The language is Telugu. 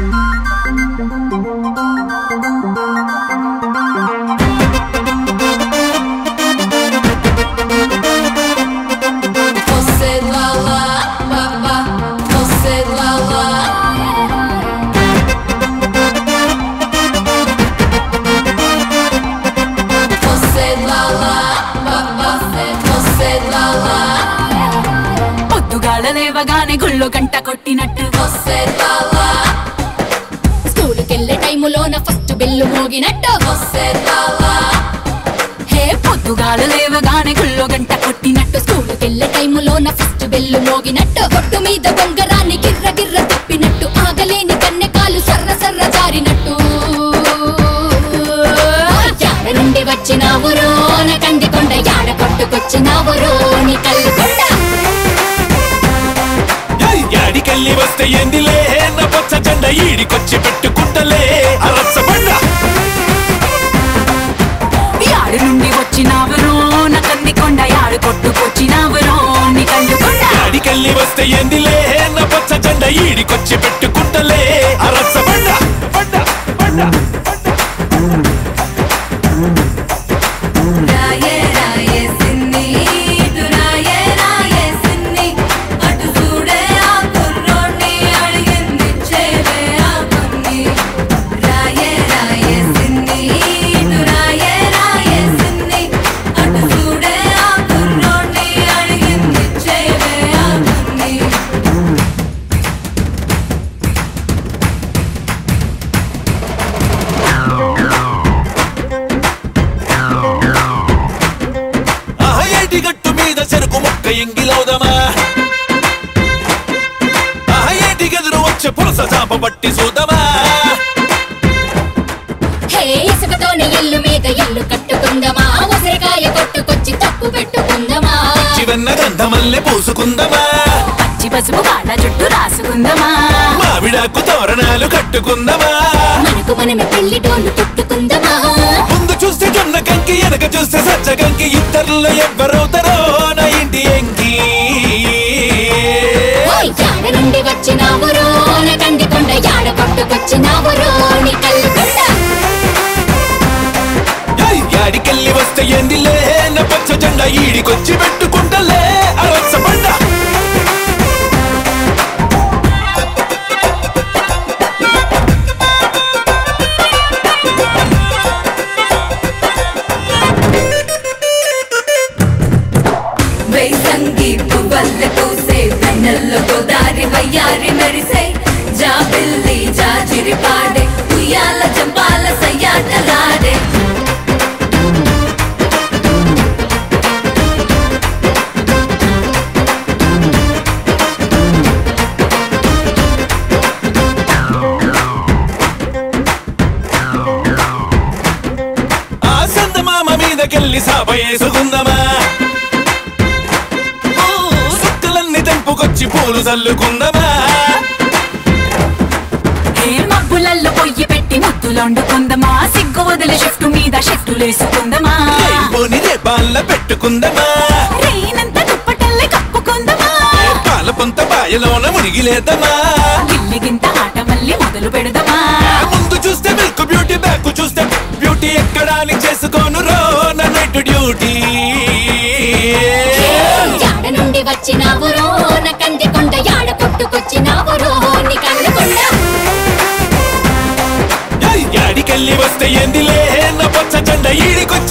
లేవగానే గుళ్ళో గంట కొట్టినట్టు స్కూలుకెళ్ళే టైములోన ఫస్ట్ బెల్లు మోగినట్టు హే పొద్దుగాల లేవగానే గుళ్ళో గంట కొట్టినట్టు స్కూలుకెళ్ళే టైములోన ఫస్ట్ బెల్లు మోగినట్టు కొట్టు మీద బొంగరాన్ని గిర్ర గిర్ర తిప్పినట్టు ఆగలేని కన్నెకాలు సర్ర సర్ర జారినట్టు యాడ నుండి వచ్చినావురో నా కందికొండ యాడ కొట్టుకొచ్చినావురో నీ కల్లుకొండ యాడికెళ్ళి వస్తే ఏందిలే నా పచ్చ జెండ ఈడికొచ్చి పెట్టుకుంటలే అరచ్చబండ యాడి నుండి వచ్చినావురో నా కందికొండ యాడు కొట్టుకొచ్చినావురో నీ కల్లుకొండ యాడికెళ్ళి వస్తే ఏందిలే నా పచ్చ జెండ ఈడికొచ్చి పెట్టుకుంటలే అరచ్చబండ బండ బండ గట్టు మీద చెరుకు మొక్క ఎంగిలవుదమా ఏటి గెదురు వచ్చే పులస చాప పట్టి చూద్దామా ఇసుకతోనే ఇల్లు మీద ఇల్లు కట్టుకుందమా ఉసిరికాయ కొట్టుకొచ్చి తప్పు పెట్టుకుందమా చివన్న గంధమల్లె పూసుకుందమా పచ్చి పసుపు కాళ్ళ చుట్టూ రాసుకుందమా మావిడాకు తోరణాలు కట్టుకుందమా మనకు మనమే పెళ్లి డోలు కొట్టుకుందమా ముందు చూస్తే జొన్న కంకి వెనక చూస్తే సజ్జ కంకి ఇద్దరులో ఎవ్వరవుతారో నా ఇంటి ఎంకి యాడ నుండి వచ్చినావురో నా కందికొండ యాడ కొట్టుకొచ్చినావురో నీ కల్లుకొండ యాడికెళ్ళి వస్తే ఏందిలే నా పచ్చ జెండ ఈడికొచ్చి పెట్టుకుంటలే అరచ్చబండ గోదారి వయ్యారి మెరిసే జా బిల్లి జాజిరి పాడే ఉయ్యాల జంపాల సయ్యాటలాడే ఆ సందమామ మీదకెళ్ళి సాప వేసుకుందమా తెంపుకొచ్చి పూలు చల్లుకుందమా మబ్బులల్లో పొయ్యి పెట్టి ముద్దులొండుకుందమా సిగ్గు వదిలి షిఫ్ట్ మీద షెట్టులేసుకుందమా రేపాల్ల పెట్టుకుందమా రేనంత దుప్పటల్లే కప్పుకుందమా పాల పొంత బాయలోన మునిగిలేదమా గిల్లిగింత ఆట మళ్ళీ మొదలు పెడదమా ముందు చూస్తే మిల్క్ బ్యూటీ బ్యాక్ చూస్తే బ్యూటీ ఎక్కడాని చేసుకోను రో నా నైట్ డ్యూటీ యాడ నుండి వచ్చినావురో నా కందికొండ యాడ కొట్టుకొచ్చినావురో నీ కల్లుకొండ యాడికెళ్ళి వస్తే ఏందిలే నా పచ్చ జెండ ఈడికొచ్చి